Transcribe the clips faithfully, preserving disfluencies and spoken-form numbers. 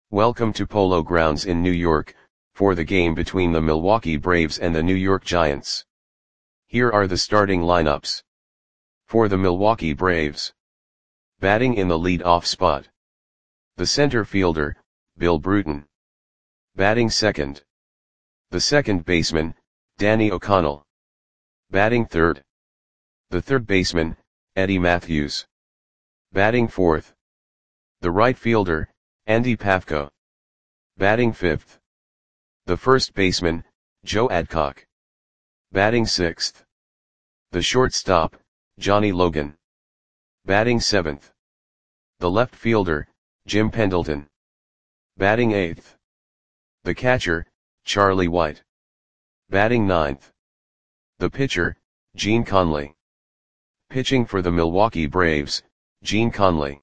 Welcome to Polo Grounds in New York, for the game between the Milwaukee Braves and the New York Giants. Here are the starting lineups. For the Milwaukee Braves. Batting in the lead-off spot. The center fielder, Bill Bruton. Batting second. The second baseman, Danny O'Connell. Batting third. The third baseman, Eddie Mathews. Batting fourth. The right fielder, Andy Pafko. Batting fifth. The first baseman, Joe Adcock. Batting sixth. The shortstop, Johnny Logan. Batting seventh. The left fielder, Jim Pendleton. Batting eighth. The catcher, Charlie White. Batting ninth. The pitcher, Gene Conley. Pitching for the Milwaukee Braves, Gene Conley.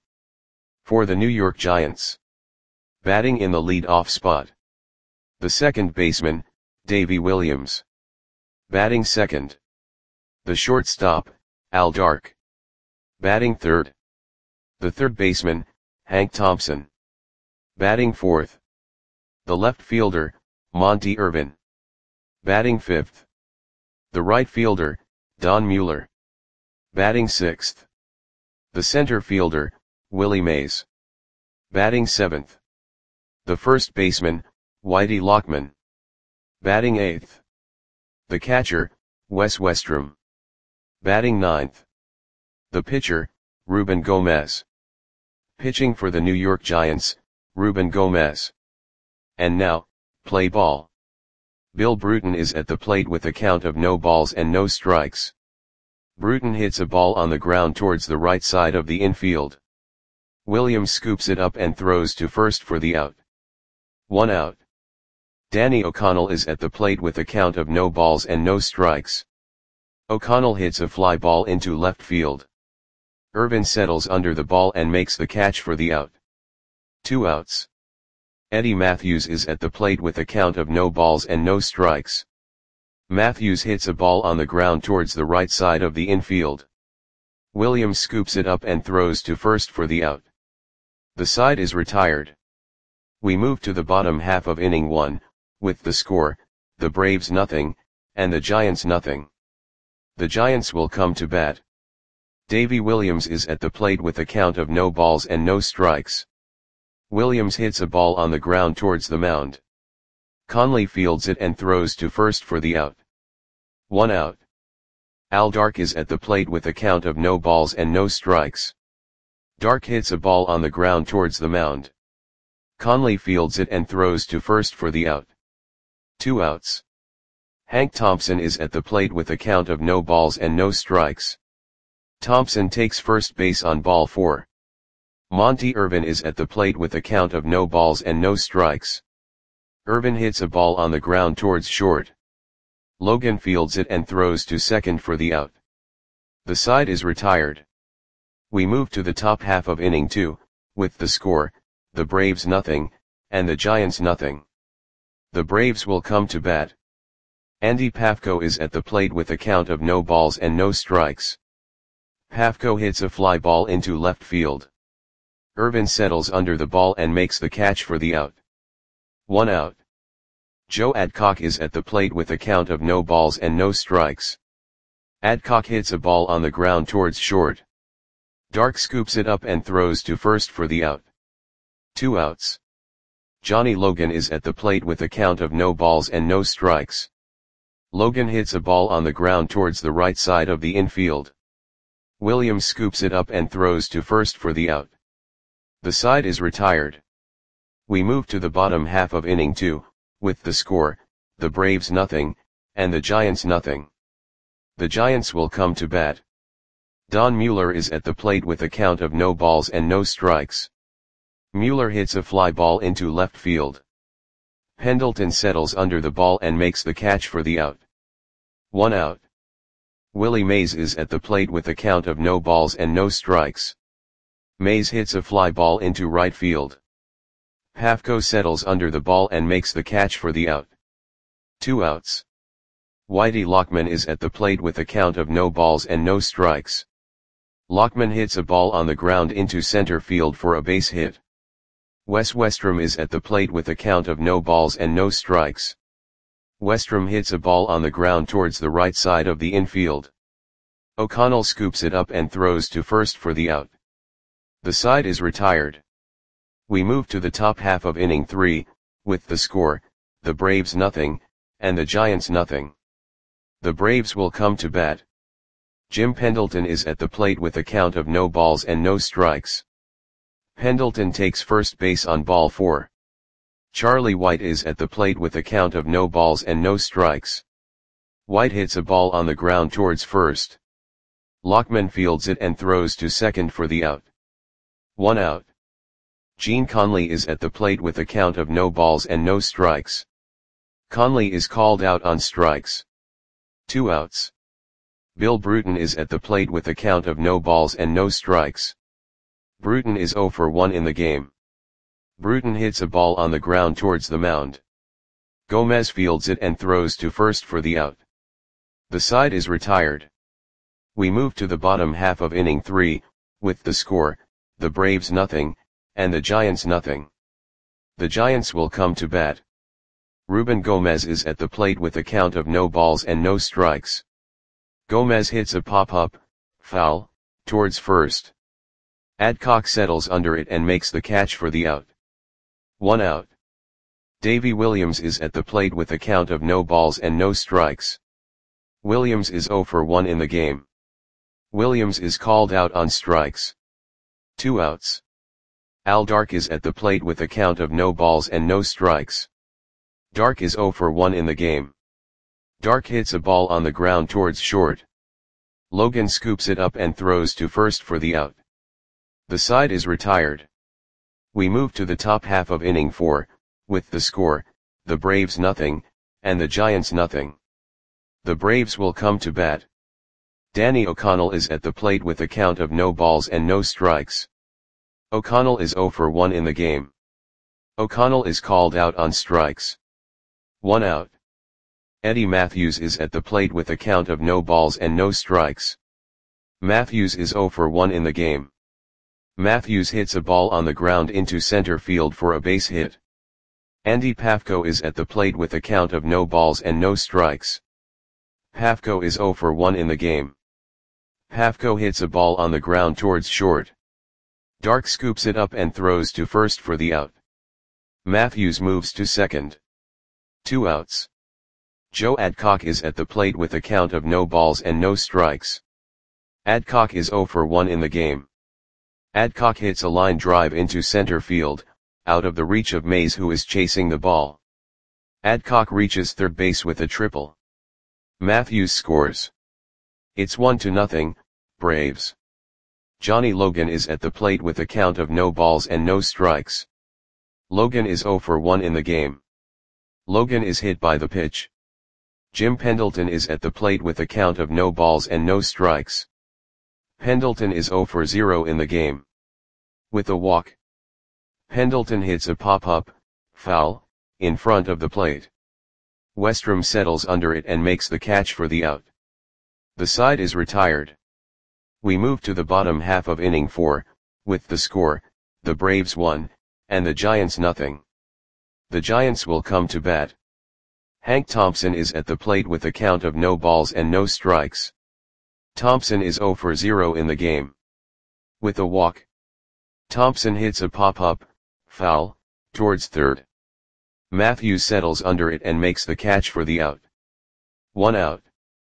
For the New York Giants. Batting in the lead-off spot. The second baseman, Davey Williams. Batting second. The shortstop, Al Dark. Batting third. The third baseman, Hank Thompson. Batting fourth. The left fielder, Monty Irvin. Batting fifth. The right fielder, Don Mueller. Batting sixth. The center fielder, Willie Mays. Batting seventh. The first baseman, Whitey Lockman. Batting eighth. The catcher, Wes Westrom. Batting ninth. The pitcher, Ruben Gomez. Pitching for the New York Giants, Ruben Gomez. And now, play ball. Bill Bruton is at the plate with a count of no balls and no strikes. Bruton hits a ball on the ground towards the right side of the infield. Williams scoops it up and throws to first for the out. One out. Danny O'Connell is at the plate with a count of no balls and no strikes. O'Connell hits a fly ball into left field. Irvin settles under the ball and makes the catch for the out. Two outs. Eddie Mathews is at the plate with a count of no balls and no strikes. Mathews hits a ball on the ground towards the right side of the infield. Williams scoops it up and throws to first for the out. The side is retired. We move to the bottom half of inning one, with the score, the Braves nothing, and the Giants nothing. The Giants will come to bat. Davey Williams is at the plate with a count of no balls and no strikes. Williams hits a ball on the ground towards the mound. Conley fields it and throws to first for the out. One out. Al Dark is at the plate with a count of no balls and no strikes. Dark hits a ball on the ground towards the mound. Conley fields it and throws to first for the out. Two outs. Hank Thompson is at the plate with a count of no balls and no strikes. Thompson takes first base on ball four. Monty Irvin is at the plate with a count of no balls and no strikes. Irvin hits a ball on the ground towards short. Logan fields it and throws to second for the out. The side is retired. We move to the top half of inning two, with the score, the Braves nothing, and the Giants nothing. The Braves will come to bat. Andy Pafko is at the plate with a count of no balls and no strikes. Pafko hits a fly ball into left field. Irvin settles under the ball and makes the catch for the out. One out. Joe Adcock is at the plate with a count of no balls and no strikes. Adcock hits a ball on the ground towards short. Dark scoops it up and throws to first for the out. Two outs. Johnny Logan is at the plate with a count of no balls and no strikes. Logan hits a ball on the ground towards the right side of the infield. Williams scoops it up and throws to first for the out. The side is retired. We move to the bottom half of inning two, with the score, the Braves nothing, and the Giants nothing. The Giants will come to bat. Don Mueller is at the plate with a count of no balls and no strikes. Mueller hits a fly ball into left field. Pendleton settles under the ball and makes the catch for the out. One out. Willie Mays is at the plate with a count of no balls and no strikes. Mays hits a fly ball into right field. Pafko settles under the ball and makes the catch for the out. Two outs. Whitey Lockman is at the plate with a count of no balls and no strikes. Lockman hits a ball on the ground into center field for a base hit. Wes Westrum is at the plate with a count of no balls and no strikes. Westrum hits a ball on the ground towards the right side of the infield. O'Connell scoops it up and throws to first for the out. The side is retired. We move to the top half of inning three, with the score, the Braves nothing, and the Giants nothing. The Braves will come to bat. Jim Pendleton is at the plate with a count of no balls and no strikes. Pendleton takes first base on ball four. Charlie White is at the plate with a count of no balls and no strikes. White hits a ball on the ground towards first. Lockman fields it and throws to second for the out. One out. Gene Conley is at the plate with a count of no balls and no strikes. Conley is called out on strikes. Two outs. Bill Bruton is at the plate with a count of no balls and no strikes. Bruton is oh for one in the game. Bruton hits a ball on the ground towards the mound. Gomez fields it and throws to first for the out. The side is retired. We move to the bottom half of inning three, with the score, the Braves nothing, and the Giants nothing. The Giants will come to bat. Ruben Gomez is at the plate with a count of no balls and no strikes. Gomez hits a pop-up, foul, towards first. Adcock settles under it and makes the catch for the out. One out. Davy Williams is at the plate with a count of no balls and no strikes. Williams is oh for one in the game. Williams is called out on strikes. Two outs. Al Dark is at the plate with a count of no balls and no strikes. Dark is oh for one in the game. Dark hits a ball on the ground towards short. Logan scoops it up and throws to first for the out. The side is retired. We move to the top half of inning four, with the score, the Braves nothing, and the Giants nothing. The Braves will come to bat. Danny O'Connell is at the plate with a count of no balls and no strikes. O'Connell is oh for one in the game. O'Connell is called out on strikes. One out. Eddie Matthews is at the plate with a count of no balls and no strikes. Matthews is oh for one in the game. Matthews hits a ball on the ground into center field for a base hit. Andy Pafko is at the plate with a count of no balls and no strikes. Pafko is oh for one in the game. Pafko hits a ball on the ground towards short. Dark scoops it up and throws to first for the out. Matthews moves to second. Two outs. Joe Adcock is at the plate with a count of no balls and no strikes. Adcock is oh for one in the game. Adcock hits a line drive into center field, out of the reach of Mays, who is chasing the ball. Adcock reaches third base with a triple. Matthews scores. It's one to nothing, Braves. Johnny Logan is at the plate with a count of no balls and no strikes. Logan is oh for one in the game. Logan is hit by the pitch. Jim Pendleton is at the plate with a count of no balls and no strikes. Pendleton is oh for zero in the game. With a walk. Pendleton hits a pop-up, foul, in front of the plate. Westrum settles under it and makes the catch for the out. The side is retired. We move to the bottom half of inning four, with the score, the Braves one, and the Giants nothing. The Giants will come to bat. Hank Thompson is at the plate with a count of no balls and no strikes. Thompson is oh for zero in the game. With a walk. Thompson hits a pop-up, foul, towards third. Matthews settles under it and makes the catch for the out. One out.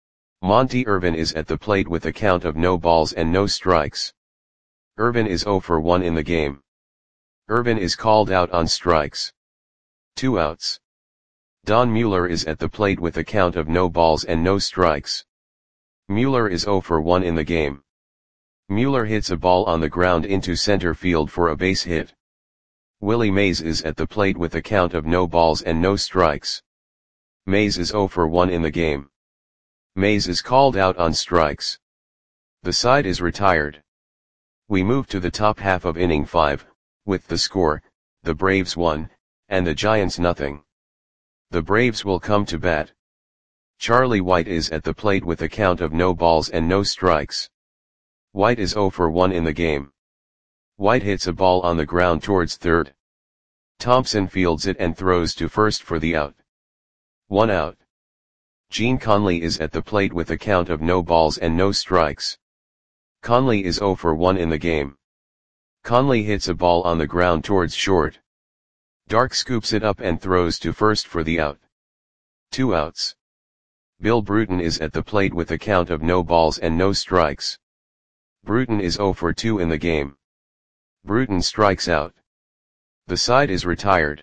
Monty Irvin is at the plate with a count of no balls and no strikes. Irvin is oh for one in the game. Irvin is called out on strikes. Two outs. Don Mueller is at the plate with a count of no balls and no strikes. Mueller is oh for one in the game. Mueller hits a ball on the ground into center field for a base hit. Willie Mays is at the plate with a count of no balls and no strikes. Mays is oh for one in the game. Mays is called out on strikes. The side is retired. We move to the top half of inning five, with the score, the Braves one, and the Giants nothing. The Braves will come to bat. Charlie White is at the plate with a count of no balls and no strikes. White is oh for one in the game. White hits a ball on the ground towards third. Thompson fields it and throws to first for the out. One out. Gene Conley is at the plate with a count of no balls and no strikes. Conley is zero for one in the game. Conley hits a ball on the ground towards short. Dark scoops it up and throws to first for the out. Two outs. Bill Bruton is at the plate with a count of no balls and no strikes. Bruton is zero for two in the game. Bruton strikes out. The side is retired.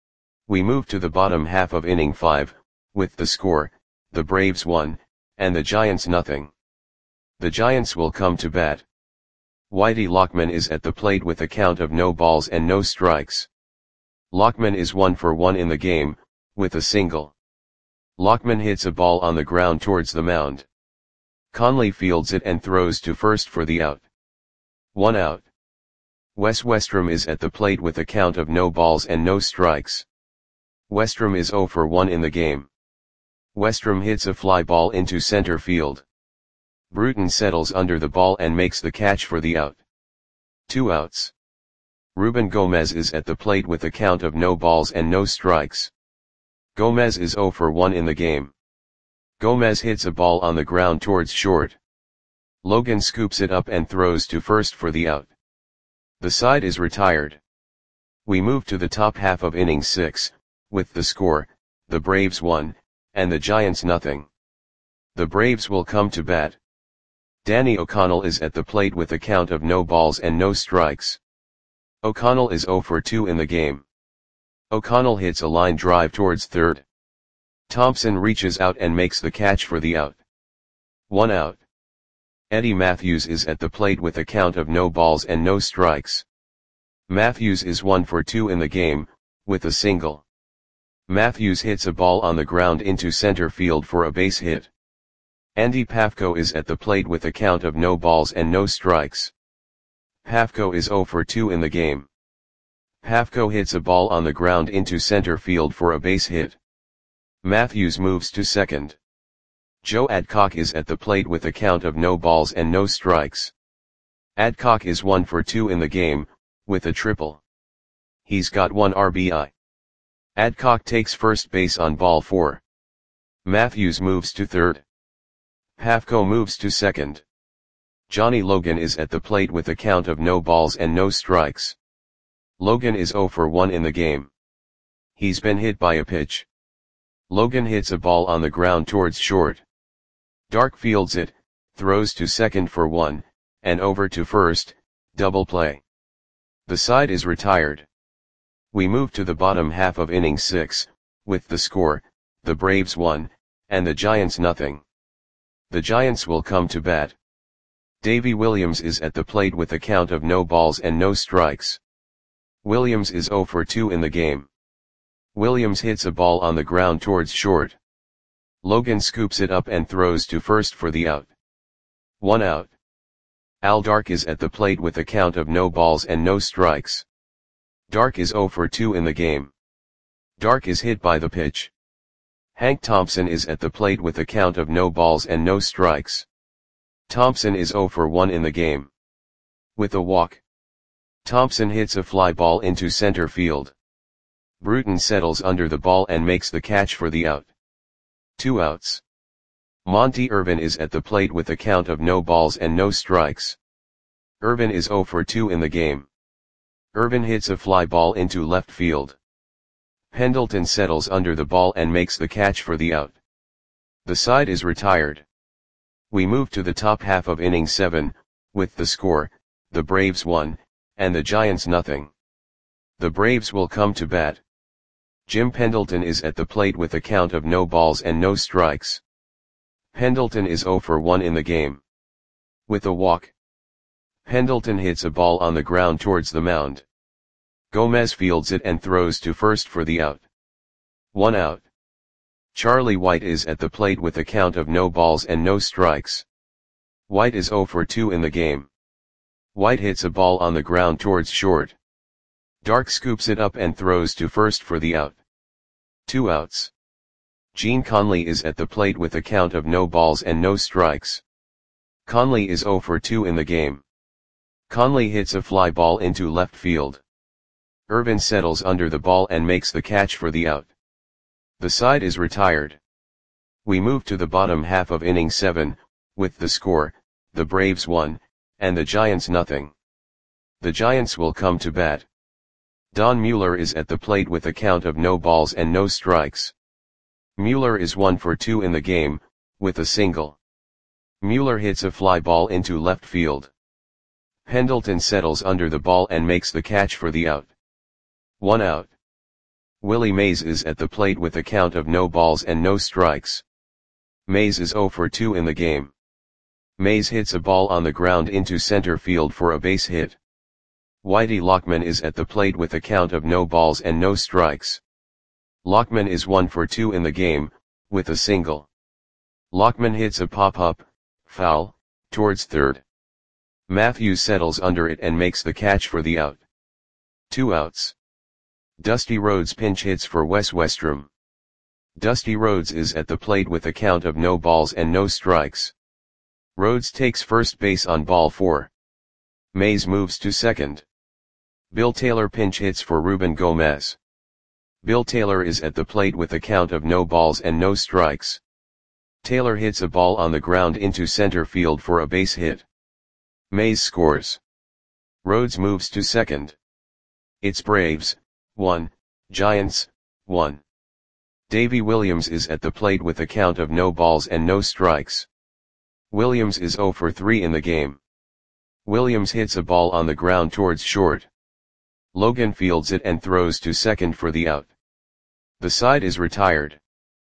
We move to the bottom half of inning five, with the score, the Braves one, and the Giants nothing. The Giants will come to bat. Whitey Lockman is at the plate with a count of no balls and no strikes. Lockman is one for one in the game, with a single. Lockman hits a ball on the ground towards the mound. Conley fields it and throws to first for the out. One out. Wes Westrom is at the plate with a count of no balls and no strikes. Westrom is zero for one in the game. Westrom hits a fly ball into center field. Bruton settles under the ball and makes the catch for the out. Two outs. Ruben Gomez is at the plate with a count of no balls and no strikes. Gomez is zero for one in the game. Gomez hits a ball on the ground towards short. Logan scoops it up and throws to first for the out. The side is retired. We move to the top half of inning six, with the score, the Braves one, and the Giants nothing. The Braves will come to bat. Danny O'Connell is at the plate with a count of no balls and no strikes. O'Connell is zero for two in the game. O'Connell hits a line drive towards third. Thompson reaches out and makes the catch for the out. One out. Eddie Matthews is at the plate with a count of no balls and no strikes. Matthews is one for two in the game, with a single. Matthews hits a ball on the ground into center field for a base hit. Andy Pafko is at the plate with a count of no balls and no strikes. Pafko is zero for two in the game. Pafko hits a ball on the ground into center field for a base hit. Matthews moves to second. Joe Adcock is at the plate with a count of no balls and no strikes. Adcock is one for two in the game, with a triple. He's got one R B I. Adcock takes first base on ball four. Matthews moves to third. Pafko moves to second. Johnny Logan is at the plate with a count of no balls and no strikes. Logan is zero for one in the game. He's been hit by a pitch. Logan hits a ball on the ground towards short. Dark fields it, throws to second for one, and over to first, double play. The side is retired. We move to the bottom half of inning six, with the score, the Braves one, and the Giants nothing. The Giants will come to bat. Davy Williams is at the plate with a count of no balls and no strikes. Williams is zero for two in the game. Williams hits a ball on the ground towards short. Logan scoops it up and throws to first for the out. One out. Al Dark is at the plate with a count of no balls and no strikes. Dark is zero for two in the game. Dark is hit by the pitch. Hank Thompson is at the plate with a count of no balls and no strikes. Thompson is zero for one in the game. With a walk. Thompson hits a fly ball into center field. Bruton settles under the ball and makes the catch for the out. Two outs. Monty Irvin is at the plate with a count of no balls and no strikes. Irvin is zero for two in the game. Irvin hits a fly ball into left field. Pendleton settles under the ball and makes the catch for the out. The side is retired. We move to the top half of inning seven, with the score, the Braves one, and the Giants nothing. The Braves will come to bat. Jim Pendleton is at the plate with a count of no balls and no strikes. Pendleton is zero for one in the game. With a walk. Pendleton hits a ball on the ground towards the mound. Gomez fields it and throws to first for the out. One out. Charlie White is at the plate with a count of no balls and no strikes. White is zero for two in the game. White hits a ball on the ground towards short. Dark scoops it up and throws to first for the out. Two outs. Gene Conley is at the plate with a count of no balls and no strikes. Conley is zero for two in the game. Conley hits a fly ball into left field. Irvin settles under the ball and makes the catch for the out. The side is retired. We move to the bottom half of inning seven, with the score, the Braves one, and the Giants nothing. The Giants will come to bat. Don Mueller is at the plate with a count of no balls and no strikes. Mueller is one for two in the game, with a single. Mueller hits a fly ball into left field. Pendleton settles under the ball and makes the catch for the out. One out. Willie Mays is at the plate with a count of no balls and no strikes. Mays is zero for two in the game. Mays hits a ball on the ground into center field for a base hit. Whitey Lockman is at the plate with a count of no balls and no strikes. Lockman is one for two in the game, with a single. Lockman hits a pop-up, foul, towards third. Matthews settles under it and makes the catch for the out. Two outs. Dusty Rhodes pinch hits for Wes Westrom. Dusty Rhodes is at the plate with a count of no balls and no strikes. Rhodes takes first base on ball four. Mays moves to second. Bill Taylor pinch hits for Ruben Gomez. Bill Taylor is at the plate with a count of no balls and no strikes. Taylor hits a ball on the ground into center field for a base hit. Mays scores. Rhodes moves to second. It's Braves, one, Giants, one. Davy Williams is at the plate with a count of no balls and no strikes. Williams is zero for three in the game. Williams hits a ball on the ground towards short. Logan fields it and throws to second for the out. The side is retired.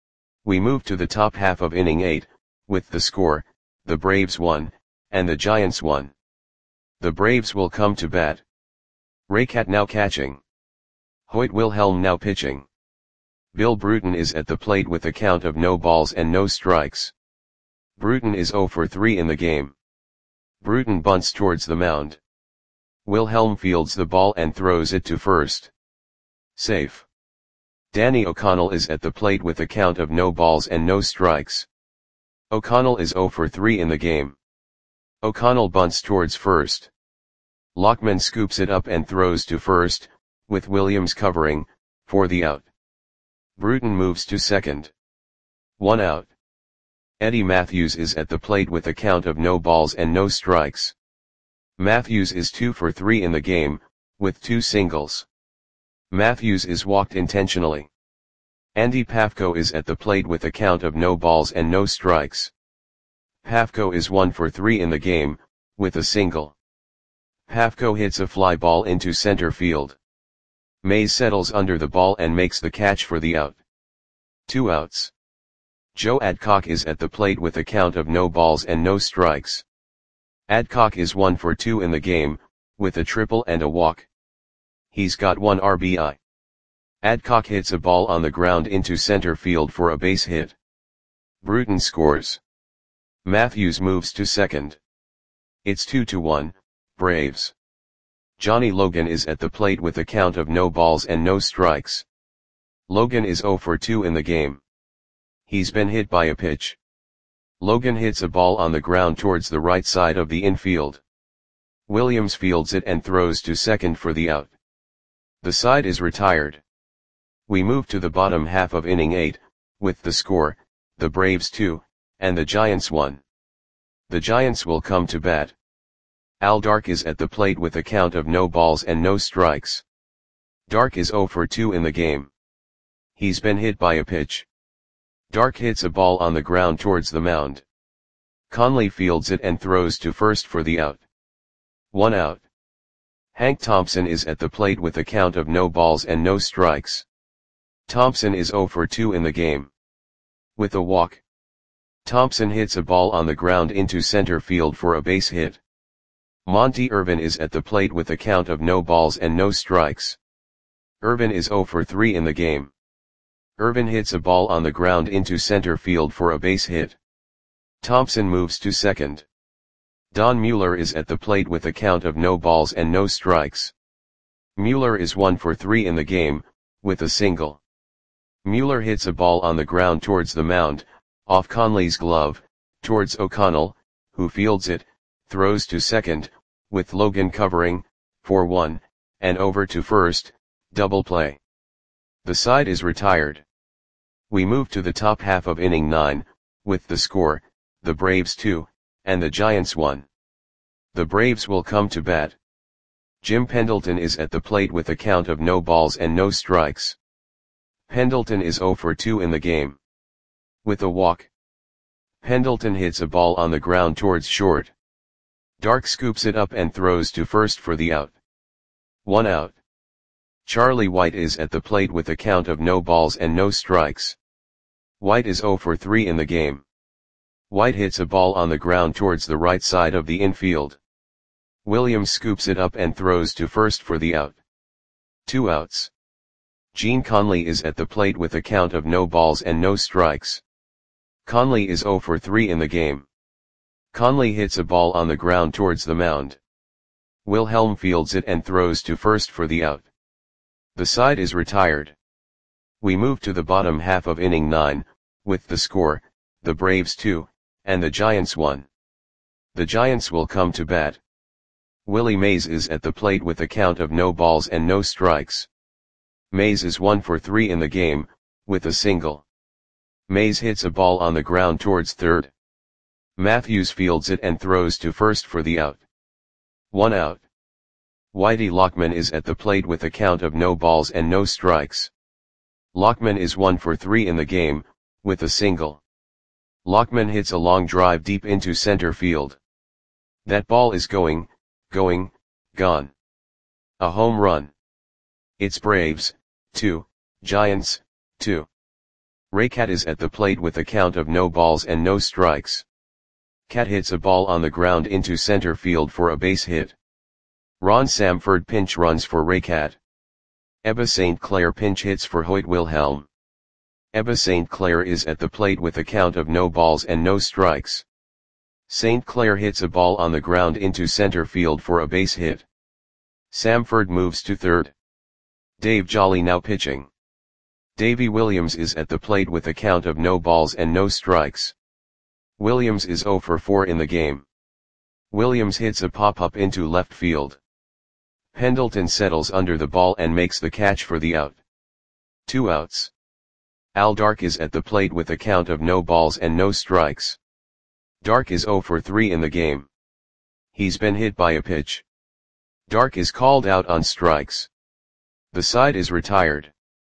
We move to the top half of inning eight, with the score, the Braves one, and the Giants one. The Braves will come to bat. Raycat now catching. Hoyt Wilhelm now pitching. Bill Bruton is at the plate with a count of no balls and no strikes. Bruton is zero for three in the game. Bruton bunts towards the mound. Wilhelm fields the ball and throws it to first. Safe. Danny O'Connell is at the plate with a count of no balls and no strikes. O'Connell is zero for three in the game. O'Connell bunts towards first. Lockman scoops it up and throws to first, with Williams covering, for the out. Bruton moves to second. One out. Eddie Matthews is at the plate with a count of no balls and no strikes. Matthews is two for three in the game, with two singles. Matthews is walked intentionally. Andy Pafko is at the plate with a count of no balls and no strikes. Pafko is one for three in the game, with a single. Pafko hits a fly ball into center field. Mays settles under the ball and makes the catch for the out. Two outs. Joe Adcock is at the plate with a count of no balls and no strikes. Adcock is one for two in the game, with a triple and a walk. He's got one R B I. Adcock hits a ball on the ground into center field for a base hit. Bruton scores. Matthews moves to second. It's two to one, Braves. Johnny Logan is at the plate with a count of no balls and no strikes. Logan is zero for two in the game. He's been hit by a pitch. Logan hits a ball on the ground towards the right side of the infield. Williams fields it and throws to second for the out. The side is retired. We move to the bottom half of inning eight, with the score, the Braves two, and the Giants one. The Giants will come to bat. Al Dark is at the plate with a count of no balls and no strikes. Dark is zero for two in the game. He's been hit by a pitch. Dark hits a ball on the ground towards the mound. Conley fields it and throws to first for the out. One out. Hank Thompson is at the plate with a count of no balls and no strikes. Thompson is zero for two in the game. With a walk. Thompson hits a ball on the ground into center field for a base hit. Monty Irvin is at the plate with a count of no balls and no strikes. Irvin is zero for three in the game. Irvin hits a ball on the ground into center field for a base hit. Thompson moves to second. Don Mueller is at the plate with a count of no balls and no strikes. Mueller is one for three in the game, with a single. Mueller hits a ball on the ground towards the mound, off Conley's glove, towards O'Connell, who fields it, throws to second, with Logan covering, for one, and over to first, Double play. The side is retired. We move to the top half of inning nine, with the score, the Braves two, and the Giants one. The Braves will come to bat. Jim Pendleton is at the plate with a count of no balls and no strikes. Pendleton is oh for two in the game. With a walk, Pendleton hits a ball on the ground towards short. Dark scoops it up and throws to first for the out. One out. Charlie White is at the plate with a count of no balls and no strikes. White is oh for three in the game. White hits a ball on the ground towards the right side of the infield. Williams scoops it up and throws to first for the out. Two outs. Gene Conley is at the plate with a count of no balls and no strikes. Conley is oh for three in the game. Conley hits a ball on the ground towards the mound. Wilhelm fields it and throws to first for the out. The side is retired. We move to the bottom half of inning nine, with the score, the Braves two, and the Giants one. The Giants will come to bat. Willie Mays is at the plate with a count of no balls and no strikes. Mays is one for three in the game, with a single. Mays hits a ball on the ground towards third. Matthews fields it and throws to first for the out. One out. Whitey Lockman is at the plate with a count of no balls and no strikes. Lockman is one for three in the game, with a single. Lockman hits a long drive deep into center field. That ball is going, going, gone. A home run. It's Braves, two, Giants, two. Ray Cat is at the plate with a count of no balls and no strikes. Cat hits a ball on the ground into center field for a base hit. Ron Samford pinch runs for Ray Cat. Ebba Saint Clair pinch hits for Hoyt Wilhelm. Ebba Saint Clair is at the plate with a count of no balls and no strikes. Saint Clair hits a ball on the ground into center field for a base hit. Samford moves to third. Dave Jolly now pitching. Davy Williams is at the plate with a count of no balls and no strikes. Williams is oh for four in the game. Williams hits a pop-up into left field. Pendleton settles under the ball and makes the catch for the out. Two outs. Al Dark is at the plate with a count of no balls and no strikes. Dark is oh for three in the game. He's been hit by a pitch. Dark is called out on strikes. The side is retired.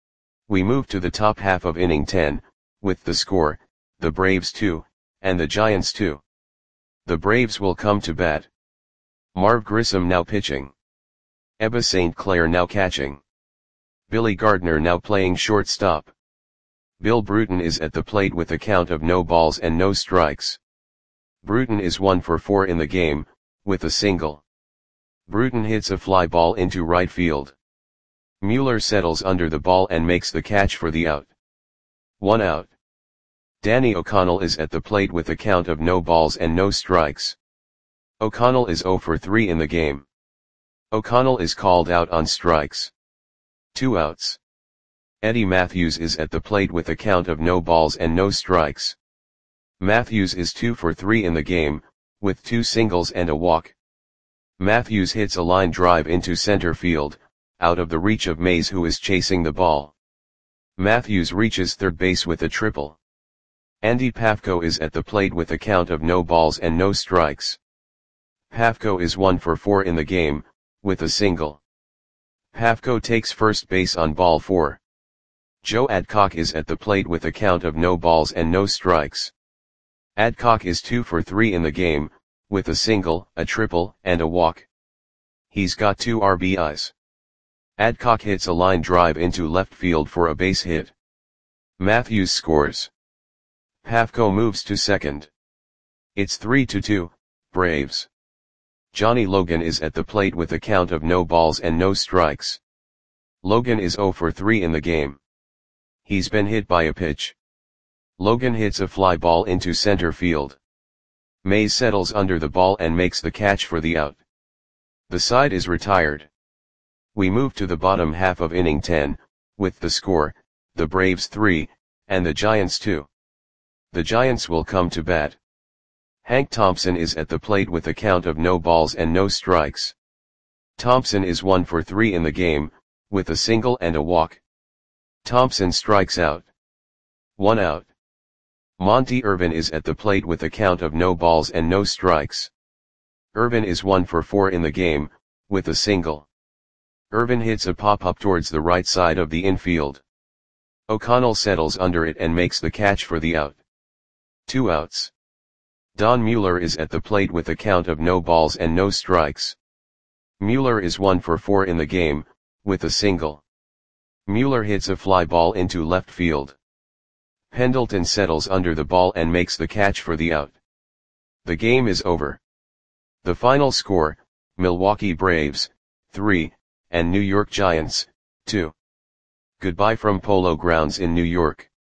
We move to the top half of inning ten, with the score, the Braves two, and the Giants two. The Braves will come to bat. Marv Grissom now pitching. Ebba Saint Clair now catching. Billy Gardner now playing shortstop. Bill Bruton is at the plate with a count of no balls and no strikes. Bruton is one for four in the game, with a single. Bruton hits a fly ball into right field. Mueller settles under the ball and makes the catch for the out. One out. Danny O'Connell is at the plate with a count of no balls and no strikes. O'Connell is oh for three in the game. O'Connell is called out on strikes. Two outs. Eddie Matthews is at the plate with a count of no balls and no strikes. Matthews is two for three in the game, with two singles and a walk. Matthews hits a line drive into center field, out of the reach of Mays, who is chasing the ball. Matthews reaches third base with a triple. Andy Pafko is at the plate with a count of no balls and no strikes. Pafko is one for four in the game, with a single. Pafko takes first base on ball four. Joe Adcock is at the plate with a count of no balls and no strikes. Adcock is two for three in the game, with a single, a triple, and a walk. He's got two R B Is. Adcock hits a line drive into left field for a base hit. Matthews scores. Pafko moves to second. It's three to two, Braves. Johnny Logan is at the plate with a count of no balls and no strikes. Logan is oh for three in the game. He's been hit by a pitch. Logan hits a fly ball into center field. Mays settles under the ball and makes the catch for the out. The side is retired. We move to the bottom half of inning ten, with the score, the Braves three, and the Giants two. The Giants will come to bat. Hank Thompson is at the plate with a count of no balls and no strikes. Thompson is one for three in the game, with a single and a walk. Thompson strikes out. One out. Monte Irvin is at the plate with a count of no balls and no strikes. Irvin is one for four in the game, with a single. Irvin hits a pop-up towards the right side of the infield. O'Connell settles under it and makes the catch for the out. Two outs. Don Mueller is at the plate with a count of no balls and no strikes. Mueller is one for four in the game, with a single. Mueller hits a fly ball into left field. Pendleton settles under the ball and makes the catch for the out. The game is over. The final score, Milwaukee Braves, three, and New York Giants, two. Goodbye from Polo Grounds in New York.